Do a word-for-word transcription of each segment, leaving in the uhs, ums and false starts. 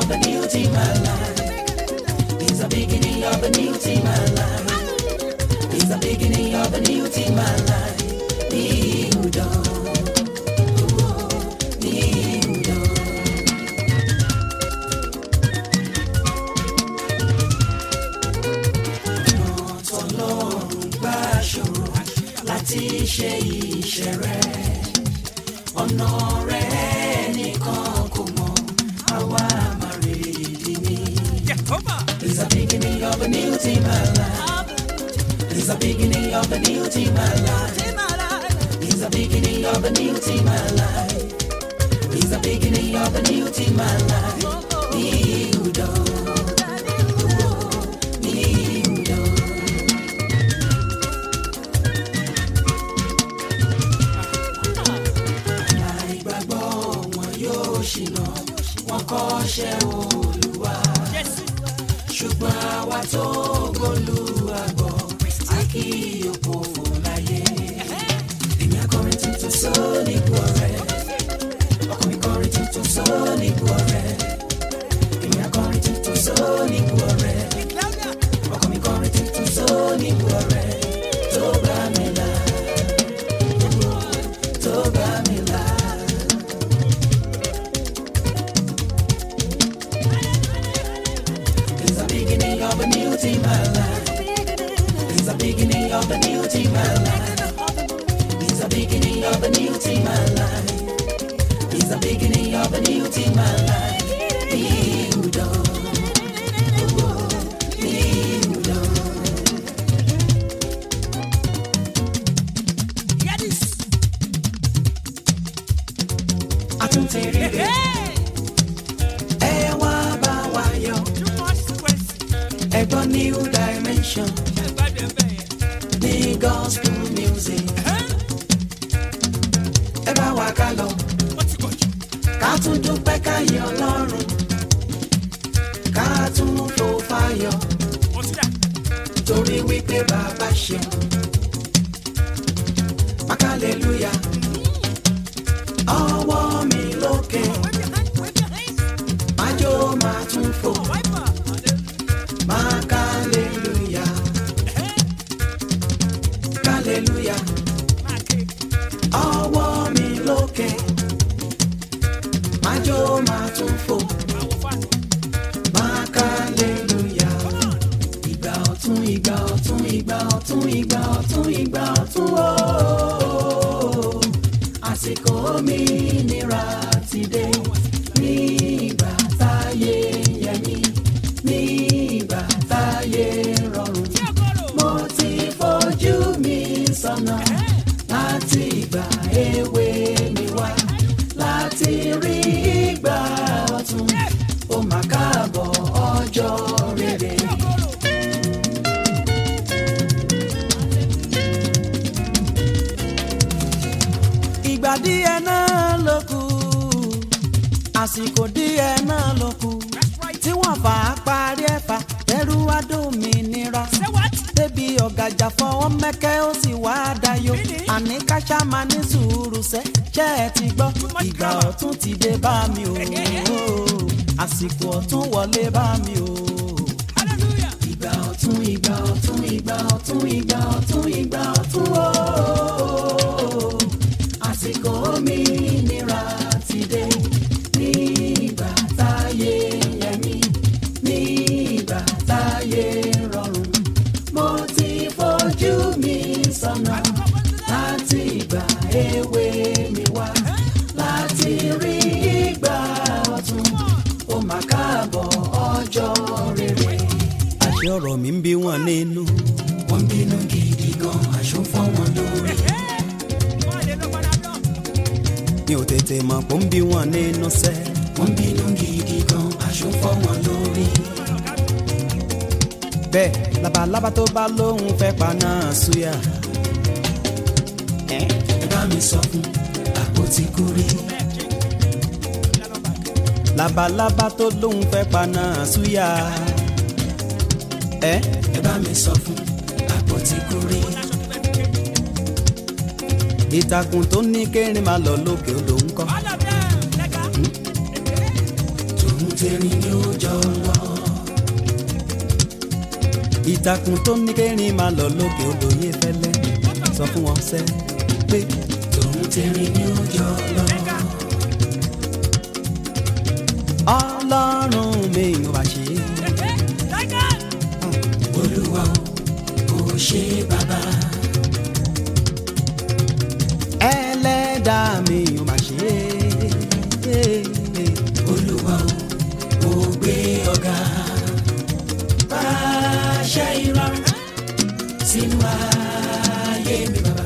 of a new day in my life. It's the beginning of a new day in my life. It's the beginning of a new day in my life. New dawn. Láti ṣe iṣẹ́ rẹ̀, ọ̀nà rẹ̀ nìkan kò mọ̀, àwa máa rí ìdí ni. It's the beginning of a new day in my life. It's the beginning of a new day in my life. It's the beginning of a new day in my life. It's the beginning of a new day in my life. New dawn. Wọ́n kọ́ṣẹ́ Olúwa, ṣùgbọ́n àwa tó gbólúwa gbọ́, a kì yóò pòfo láyé. Èmi akọrin tuntun sóní ikú ọ̀rẹ́, ọkọ mi kọrin tuntun sóní ikú ọ̀rẹ́. Èmi akọrin tuntun sóní ikú ọ̀rẹ́, ọkọ mi kọrin tuntun sóní ikú ọ̀rẹ́. Tó bá mi là, tó bá mi là. Of a new day in my life. It's the beginning of a new day in my life. It's the beginning of a new day in my life. It's the beginning of a new day in my life. New dawn. Oh, new dawn. Yes. Atuntere re. Ẹ wá bá wa yọ̀. Ẹ̀gbọ́n new dimension ní gospel music. Ẹ bá wa ká lọ, ká tún dúpẹ́ ká yìn Ọlọ́run, ká tún fò fáyọ̀, torí wípé bàbá ṣeun. Hallelujah, ọwọ́ mi lókè, májò máa tún fò. Hallelujah, hallelujah, ọwọ́ mi lókè, májò máa tún fò. Hallelujah, ìgbà ọ̀tún, ìgbà ọ̀tún, ìgbà ọ̀tún, ìgbà ọ̀tún, ìgbà ọ̀tún ooo, àsìkò òmìnira ti dé. Ní ìgbà táyé yẹ mí, ní ìgbà táyé rọrùn, mo ti fojú mi sọ́nà láti ìgbà èwe mi wá, láti rí ìgbà ọ̀tun, ó mà káàbọ̀ ọjọ́ rere. Ìgbà díẹ̀ náà ló kù, àsìkò díẹ̀ náà ló kù, tí wọ́n fà á parí ẹ̀fà ẹrú adómìnira. Débi ọ̀gàjà fọwọ́ mẹ́kẹ́ ó sì wá dayọ̀. Àní káṣá máa ní sùúrù sẹ́, ṣé ẹ ti gbọ́? Ìgbà ọ̀tún ti dé bá mi o, àsìkò ọ̀tún wọlé bá mi o. Ìgbà ọ̀tún, ìgbà ọ̀tún, ìgbà ọ̀tún, ìgbà ọ̀tún, ìgbà ọ̀tún o, àsìkò òmìnira ti dé. Ní ìgbà táyé yẹ mí, ní ìgbà táyé rọrùn, mo ti fojú mi sọ́nà láti ìgbà èwe mi wá, láti rí ìgbà ọ̀tun, ó mà káàbọ̀ ọjọ́ rere. Àṣé ọ̀rọ̀ mi ń bí wọn nínú, wọ́n bínú gidi gan, aṣọ fọ́ wọn lórí. Mi ò tètè mọ̀ pé ń bí wọn nínú sẹ́, wọ́n bínú gidi gan, aṣọ fọ́ wọn lórí. Bẹ́ẹ̀ labalábá tó bá lóhùn fẹ́ paná súyà, ẹ bá mi sọ fún àpótí kúrí. Labalábá tó lóhùn fẹ́ paná súyà, ẹ bá mi sọ fún àpótí kúrí. Ìtàkùn tó ní kérin máa lọ lókè odò ńkọ́, tòun tẹ̀rín ni ó jọ lọ. ìtàkùn tó ní kẹrin máa lọ lókè odò yé fẹ́lẹ́ sọ fún wọn sẹ́ pé tòun tẹ̀rín ni ó jọ lọ. ọlọ́run mi ò bá ṣe é. olúwa ò ṣe bàbá. ẹlẹ́dàá mi ò bá ṣe é. olúwa ò gbé ọ̀gá. pàṣẹ ìrọ̀rùn sínú ayé mi bàbá.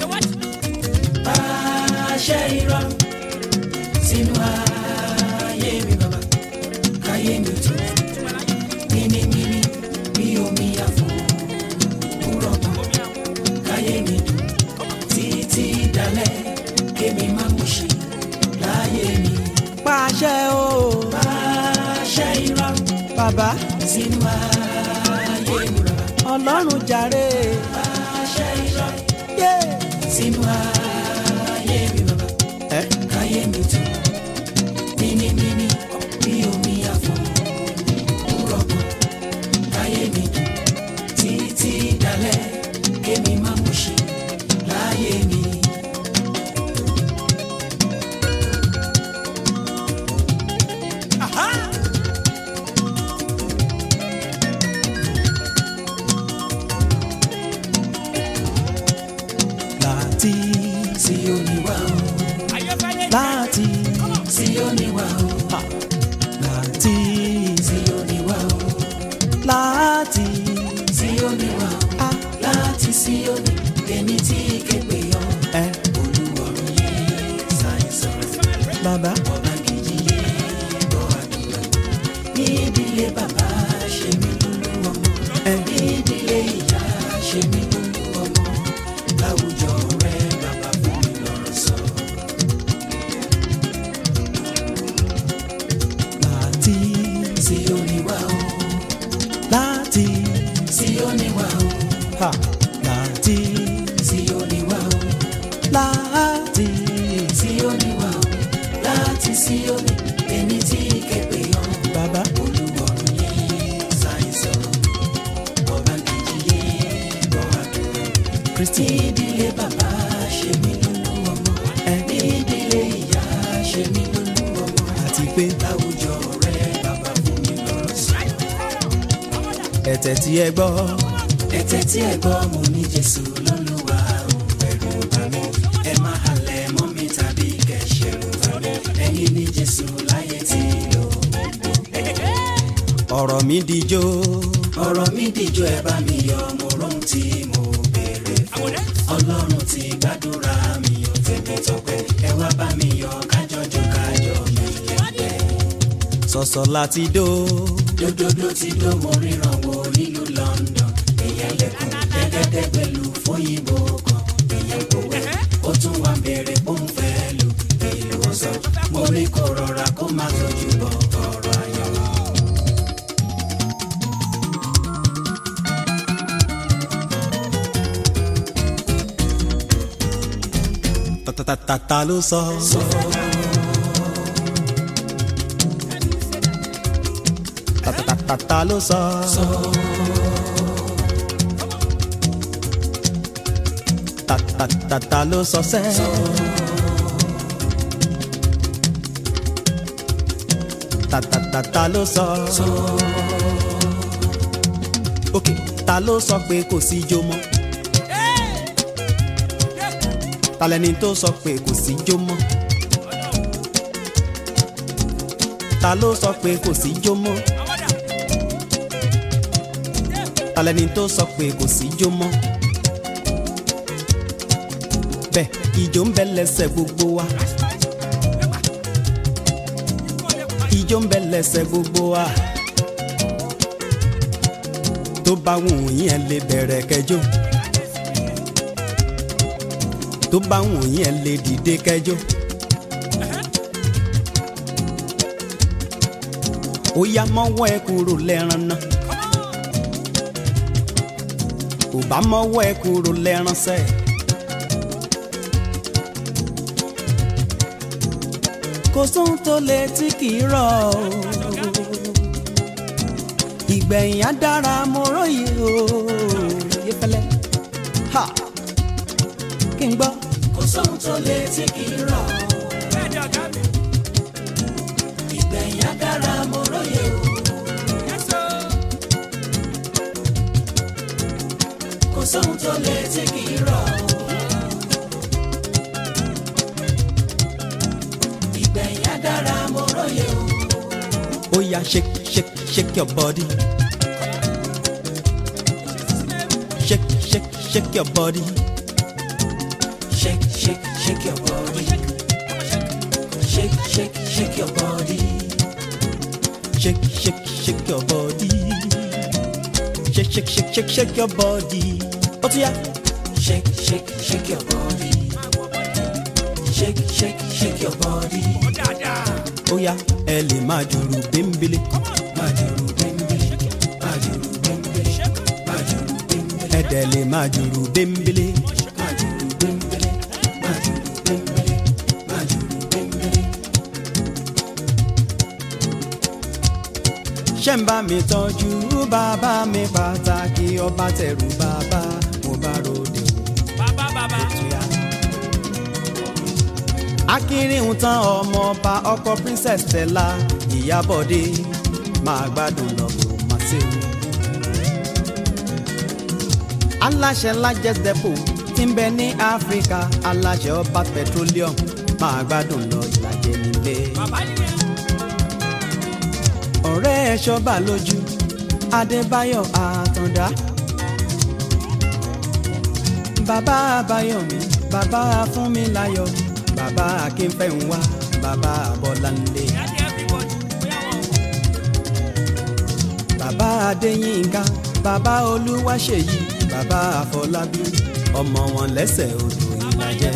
pàṣẹ ìrọ̀rùn sínú ayé mi bàbá. káyé mi tó mímímí bí omi àfọ̀ òwúrọ̀ kan. káyé mi tó títí dalẹ̀ kémi má mú ṣe láyé mi. pàṣẹ o pàṣẹ ìrọ̀rùn bàbá sínú ayé mi bàbá. ọlọ́run jàre pàṣẹ ìrọ̀rùn sínú ayé mi bàbá. káyé mi tó mímímí bí omi àfọ̀ òwúrọ̀ kan. káyé mi tó títí dalẹ̀ kémi má mú ṣe láyé mi. láti Síónì wá o. láti Síónì wá o. láti Síónì wá o. láti Síónì wá o. láti Síónì èmi tí képe yọ. Olúwarun yé ṣàìsàn bàbá. ọba kejì yé gbọ́ àdúrà. ní ìdílé bàbá ṣe mí lólú ọmọ. ní ìdílé ìyá ṣe mí lólú ọmọ. láwùjọ rẹ bàbá fún mi lọ́rọ̀ sọ. láti Síónì wá o. láti Síónì wá o. láti Síónì wá o. láti Síónì wá o. láti Síónì èmi tí képe yọ. bàbá Olúwarun yé ṣàìsàn ọba kejì yé gbọ́ àdúrà. Kristi ìdílé bàbá ṣe mí lólú ọmọ. ní ìdílé ìyá ṣe mí lólú ọmọ. àti pé láwùjọ rẹ bàbá fún mi lọ́rọ̀ sọ. ẹ̀tẹ̀ tí ẹ gbọ́. ẹ̀tẹ̀ tí ẹ gbọ́ mo ní Jésù lólúwa ò ẹ̀rù bà mí. ẹ má halẹ̀ mọ́ mi tàbí kẹ̀ṣẹ̀rù bà mí. ẹ̀yin ní Jésù láyé tí lò. ọ̀rọ̀ mi dijó. ọ̀rọ̀ mi dijó ẹ bá mi yọ̀ mo rohun tí mo béèrè fún. ọlọ́run ti gbàdúrà mi ò tèmi tọpẹ́. ẹ wá bá mi yọ̀ kájọjọ kájọ mi yẹ̀pẹ̀. sọ̀sọ̀ láti dó. dódódó ti dó mo ríran wo nílùú London. èèyàn lẹ́kùn gẹ́gẹ́dẹ́ pẹ̀lú fóyìnbó kan. èèyàn kò wẹ̀ ó tún wá bẹ̀rẹ̀ pọ́n fẹ́ lù. èlò ọ̀sán mo ní kó rọra kó má tójú bọ̀ ọ̀rọ̀ ayọ̀. ta ló sọ. ta ló sọ. ta ló sọ sẹ́. ta ló sọ. ok ta ló sọ pé kò sí ijó mọ́. talẹ́ni tó sọ pé kò sí jó mọ́. ta ló sọ pé kò sí jó mọ́. talẹ́ni tó sọ pé kò sí jó mọ́. bẹ́ẹ̀ ijó ń bẹ lẹ́sẹ̀ gbogbo wa. ijó ń bẹ lẹ́sẹ̀ gbogbo wa. tó bá wù yín ẹ lè bẹ̀rẹ̀ kẹjọ. tó bá wù yín ẹ lè dìde kẹjọ. ó yá mọ́wọ́ ẹ kúrò lẹ́ran náà. kò bá mọ́wọ́ ẹ kúrò lẹ́ran sẹ́ẹ̀. kò sóhun tó lè tí kì í rọ̀ o. ìgbẹ̀yìn á dára mo róye o. Yẹ́fẹ́lẹ́ ha kí n gbọ́. kò sóhun tó lè tí kì í rọ̀. ìgbẹ̀yìn á dára mo róye o. kò sóhun tó lè tí kì í rọ̀. ìgbẹ̀yìn á dára mo róye o. Ó yá shake shake shake your body. Shake shake shake your body. Shake, shake, shake your body. Shake, shake, shake your body. Shake shake shake your body. Shake shake shake shake shake your body. Ó tún yá. Shake, shake, shake your body. Shake, shake, shake your body. Ó yá ẹ lè máa jùrù bímbílé. Máa jùrù bímbílé. Máa jùrù bímbílé. Máa jùrù bímbílé. Ẹ dẹ̀ lè máa jùrù bímbílé. Máa jùrù bímbílé. Máa jùrù bímbílé. Máa jùrù bímbílé. Ṣé ń bá mi tọ́jú bàbá mi pàtàkì ọba tẹ̀rù bàbá mo bá ròde o. Bàbá bàbá. Akínrínhun tán ọmọ ọba ọkọ princess Stella Ìyábọ̀dé máa gbádùn lọ́gbọ̀n máa ṣe o. Aláṣẹ Largest Depot tí ń bẹ ní Áfíríkà aláṣẹ ọba petroleum máa gbádùn lọ Ìlàjẹ nílé. Bàbá nìyẹn. Ọ̀rẹ́ ẹ̀ ṣọ́bà lójú Adébáyọ̀ Àtàndá. Bàbá Àbáyọ̀mí bàbá Fúnmiláyọ̀ bàbá Akínfẹ́ńwá bàbá Bọ́láńlé. Bàbá Adéyínká bàbá Olúwaṣèyí bàbá Àfọlábí ọmọ wọn lẹ́sẹ̀ odò Ìlàjẹ.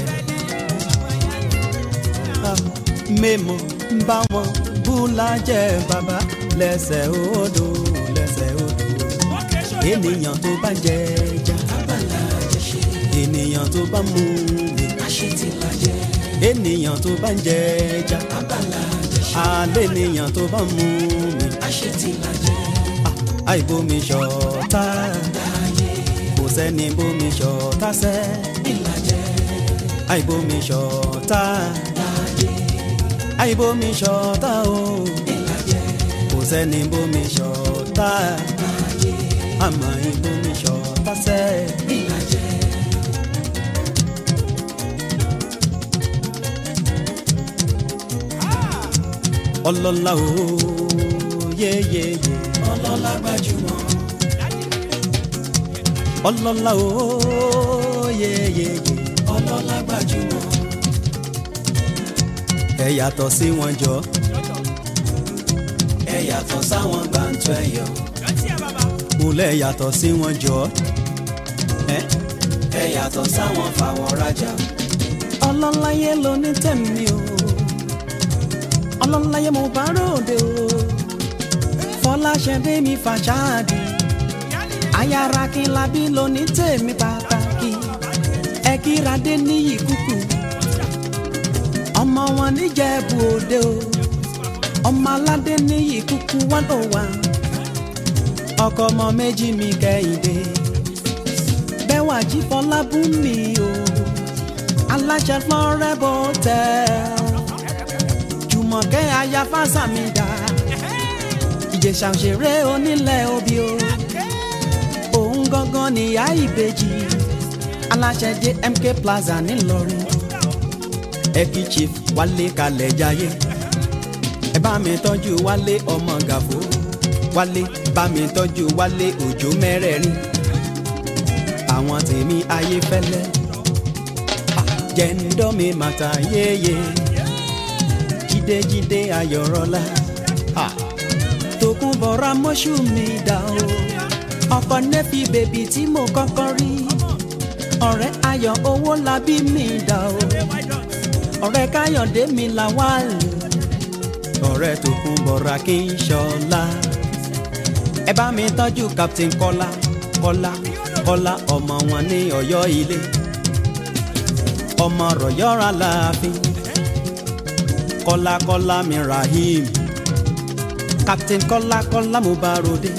Mẹ́mọ̀ ń bá wọn Búlájẹ bàbá lẹ́sẹ̀ odò lẹ́sẹ̀ odò. Ènìyàn tó bá jẹ ẹja Abala àjẹṣe. ènìyàn tó bá mú mi. Aṣètìlájẹ. Ènìyàn tó bá jẹ ẹja Abala àjẹṣe. alẹ́ ènìyàn tó bá mú mi. Aṣètìlájẹ. Àìbomi ṣọ̀tá Láyé. kò sẹ́ni bomi ṣọ̀tá sẹ́. Ìlàjẹ. Àìbomi ṣọ̀tá Láyé. àìbomi ṣọ̀tá o Ìlàjẹ. kò sẹ́ni bomi ṣọ̀tá Láyé. àmọ́ ìbomi ṣọ̀tá sẹ́. Ìlàjẹ. Ọlọ́lá o yeyeye Ọlọ́lá gbajúmọ̀. ọlọ́lá o yeyeye Ọlọ́lá gbajúmọ̀. ẹ yàtọ̀ sí wọn jọ Ẹ yàtọ̀ sáwọn gbàǹtọ́ ẹ̀yọ̀. múlẹ̀ yàtọ̀ sí wọn jọ. ẹ Ẹ yàtọ̀ sáwọn fàwọn rajà. ọlọ́láyé ló ní tẹ̀mí o ọlọ́láyé mo bá ròde o Fọláṣadé mi Fàṣàdì ayára kí n labí ló ní tèmi pàtàkì ẹ kíradé níyì kúkú ọmọ wọn níjẹ̀bú Òde o ọmọ aládé níyì kúkú one oh one ọkọ ọmọ méjì mi Kẹ́hìndé bẹ́wà jí Fọlábùnmi o aláṣẹ Florebo Hotel Jùmọ̀kẹ́ aya Fáṣàmídà Ìjẹ̀ṣà òṣèré onílẹ̀ obì o òun gangan níyà ìbejì aláṣẹ J M K Plaza ńìlọrin ẹkí chief Wálé Kalẹ̀ Jayé ẹ bá mi tọ́jú Wálé ọmọ Gàfó Wálé bá mi tọ́jú Wálé Òjó mẹ́rẹ̀ẹ̀rin àwọn tèmi ayé fẹ́lẹ́ jẹ́ńdọ́ mi màtà yéye jídéjídé Ayọ̀rọ̀lá Tòkunbọ̀ra mọ́ṣú mi dà o ọkọ nẹ́fì bèbí tí mo kọ́kọ́ rí ọ̀rẹ́ Ayọ̀ Owólabí mi dà o ọ̀rẹ́ Káyọ̀dé mi Làwálì ọ̀rẹ́ Tòkunbọ̀ra kí n ṣọlá ẹ bá mi tọ́jú Captain Kọ́lá Kọ́lá Kọ́lá ọmọ wọn ní Ọ̀yọ́ ilé ọmọ rọ̀yọ́ra láàfin Kọ́lá Kọ́lá mi Rahim, Captain Kọ́lá Kọ́lá mo bá ròde.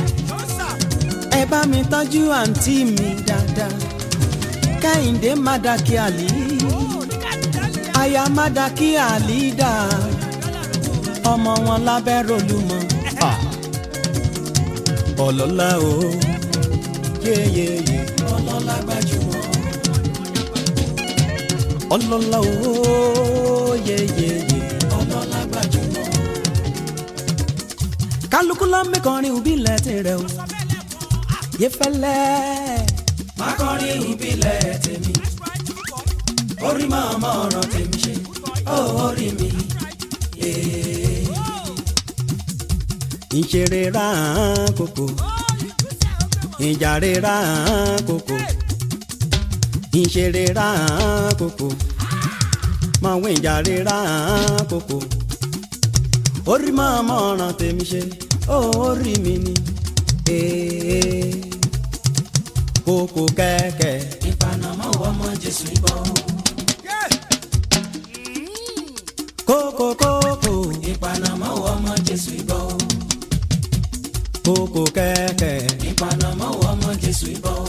Ẹ bá mi tọ́jú àǹtí mi dáadáa, Kẹ́hìndé Mádàkí Àlí, aya Mádàkí Àlí dà, ọmọ wọn lábẹ́ Rolúmọ. Ọlọ́lá o, yéyéyé, ọlọ́lá gbajúmọ̀. Ọlọ́lá o, yéyéyé, ọlọ́lá gbajúmọ̀. Kálukú ló ń mẹ́kànrin ìbílẹ̀ tirẹ̀ o, Yẹ́fẹ́lẹ́. Má kọrin ìbílẹ̀ tèmi, orí máa mọ ọ̀rọ̀ tèmi ṣe, ó orí mi. Ìṣeré rán kòkò, ìjàre rán kòkò, ìṣeré rán kòkò, màwọn ìjàre rán kòkò. Orí máa mọ ọ̀rọ̀ tèmi ṣe, ó orí mi ni. Kòkò kẹ̀kẹ́, ìpanamọ́ ọmọ Jésù ìbọn. Kòkò kòkò, ìpanamọ́ ọmọ Jésù ìbọn. Kòkò kẹ̀kẹ́, ìpanamọ́ ọmọ Jésù ìbọn.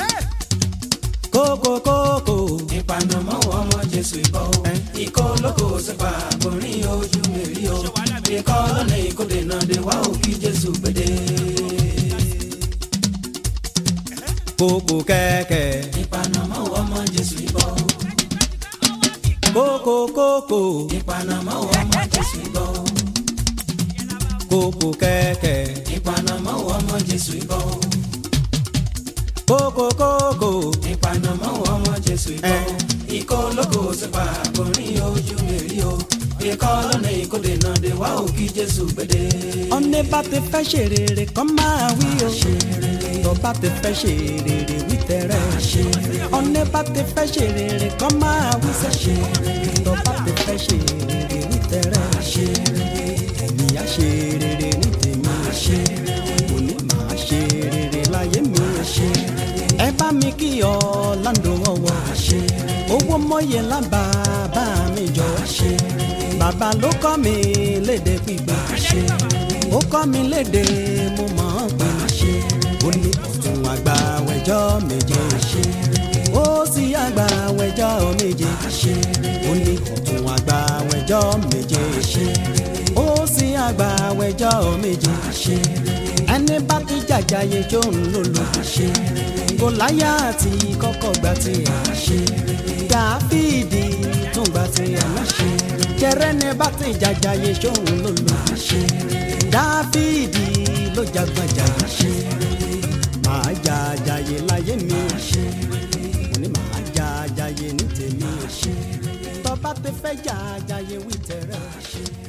Kòkò kòkò, ìpanamọ́ ọmọ Jésù ìbọn. Ikọ̀ olóko sípa àgbọ̀nrín ojú mi rí o. Ikọ̀ lọ́nà ìkórè náà dé wá òkè Jésù gbèdé. Kòkò kẹ̀kẹ́, ìpanamọ́ ọmọ Jésù ìbọn. Kòkò kòkò, ìpanamọ́ ọmọ Jésù ìbọn. Kòkò kẹ̀kẹ́, ìpanamọ́ ọmọ Jésù ìbọn. Kòkò kòkò, ìpanamọ́ ọmọ Jésù ìbọn. Ikọ̀ olóko sípa àgbọ̀nrín ojú mi rí o. Ikọ̀ lọ́nà ìkórè náà dé wá òkè Jésù gbèdé. Ọ̀nẹ́ bá ti fẹ́ ṣe rere kọ́ máa wí o. Tó bá ti fẹ́ ṣe rere wí tẹ̀rẹ̀. Ọ̀nẹ́ bá ti fẹ́ ṣe rere kọ́ máa wí sẹ́. Tó bá ti fẹ́ ṣe rere wí tẹ̀rẹ̀. Èmi á ṣe rere ní tèmi. Òní màá ṣe rere láyé mi. Ẹ bá mi kí Ọ̀làndó ọwọ́. Owó mọ́yẹ lábà bá mi jọ. Bàbá ló kọ́ mi lédè pípa. Ó kọ́ mi lédè mo mọ̀ ọ́n pé. Ó ní ọ̀tún àgbà wẹ̀jọ́ méje. Ó sì àgbà wẹ̀jọ́ méje. Ó ní ọ̀tún àgbà wẹ̀jọ́ méje. Ó sì àgbà wẹ̀jọ́ méje. Ẹni bá ti jàjàyè tó ń lòlò. Gòláyátì kọ́kọ́ gbà tiẹ̀. Dáfídì tún gbà tiẹ̀ náà. Jẹrẹ́ni bá ti jàjàyè tó ń lòlò. Dáfídì ló jagbajàyè. Màá jàjàyè láyé mi. Mo ní màá jàjàyè ní tèmi. Tó bá ti fẹ́ jàjàyè wí tẹ̀rẹ̀.